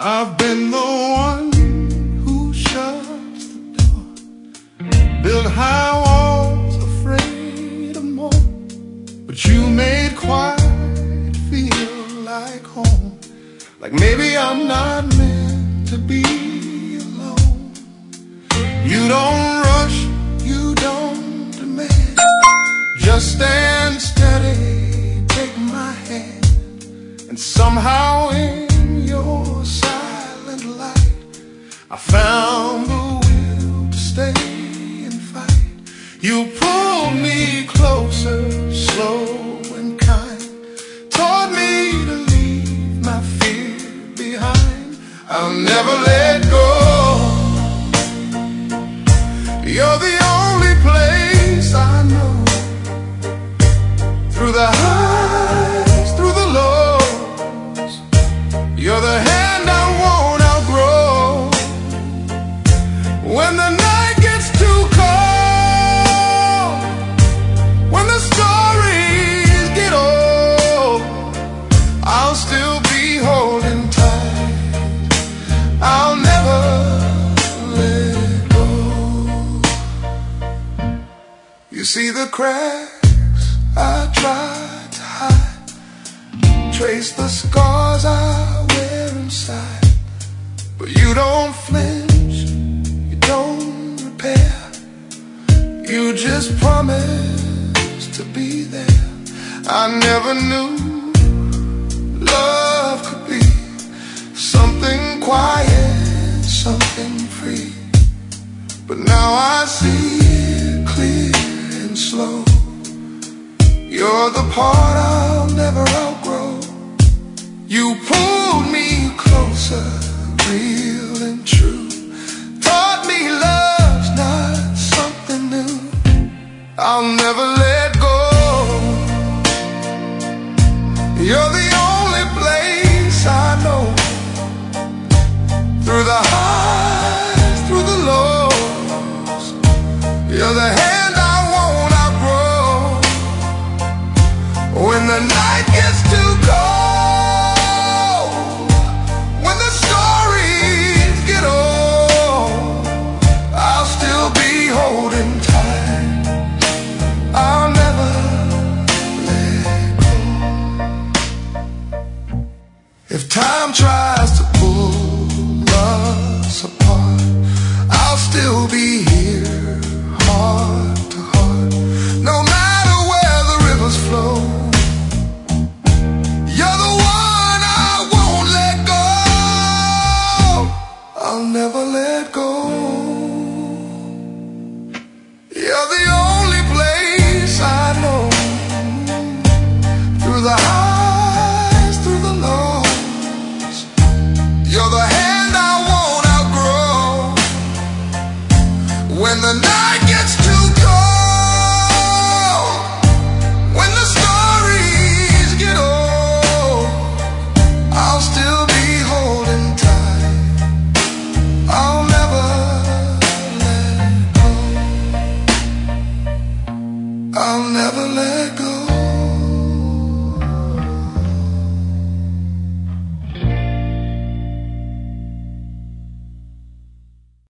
I've been the one who shuts the door, built high walls, afraid of more. But you made quiet feel like home, like maybe I'm not meant to be alone. You don't rush, you don't demand, just stand steady, take my hand, and somehow in your silent light I found the will to stay and fight. You pulled me closer, slow and kind, taught me to leave my fear behind. I'll never let go. You're the only place I know, through the highs, through the lows. You're the hand I won't outgrow. When the night gets too cold, when the stories get old, I'll still be holding tight. I'll never let go. You see the cracks I tried to hide, trace the scars I wear inside, but you don't flinch, you don't repair. You just promise to be there. I never knew love could be something quiet, something free, but now I see it clear and slow. You're the part I'll never outgrow. You pulled me closer, real and true, taught me love's not something new. I'll never let go. You're the only place I know, through the highs, through the lows. You're the hand I won't outgrow. When the night gets too cold, when the stories get old, I'll still be holding tight. I'll never let go. If time tries to